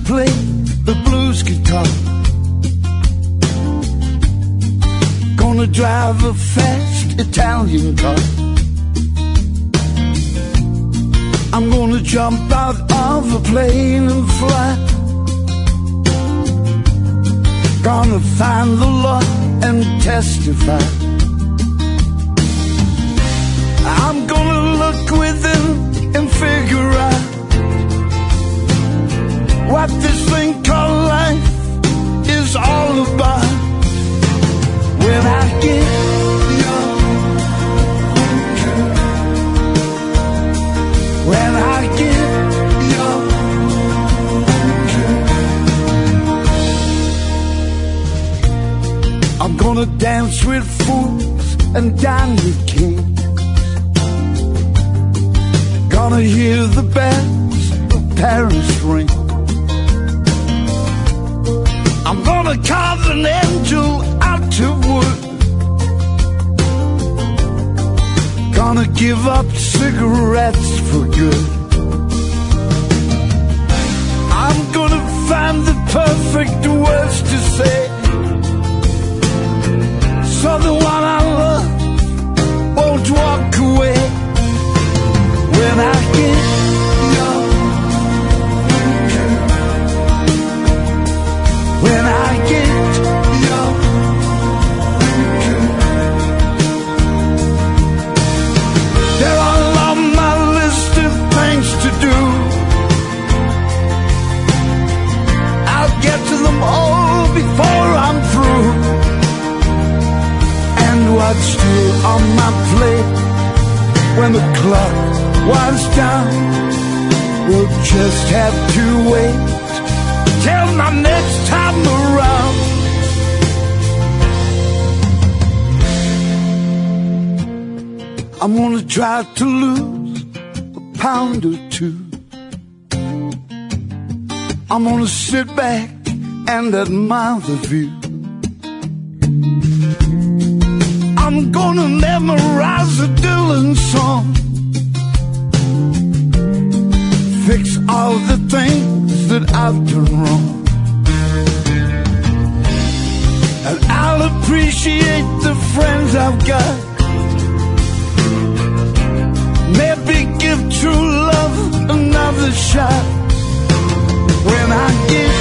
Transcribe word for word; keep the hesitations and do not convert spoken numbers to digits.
play the blues guitar. Gonna drive a fast Italian car. I'm gonna jump out of a plane and fly. Gonna find the Lord and testify. I'm gonna look within and figure out what this thing called life is all about. When I get young, when I get young, I'm gonna dance with fools and dine with kings. Gonna hear the bells of Paris ring. I'm gonna carve an angel out of wood. Gonna give up cigarettes for good. I'm gonna find the perfect words to say, so the one I love won't walk away. When I get young, when I get young, they're all on my list of things to do. I'll get to them all before I'm through. And what's still on my plate when the clock winds down, we'll just have to wait till my next time around. I'm gonna try to lose a pound or two. I'm gonna sit back and admire the view. I'm gonna memorize a Dylan song, fix all the things that I've done wrong, and I'll appreciate the friends I've got. Maybe give true love another shot. When I get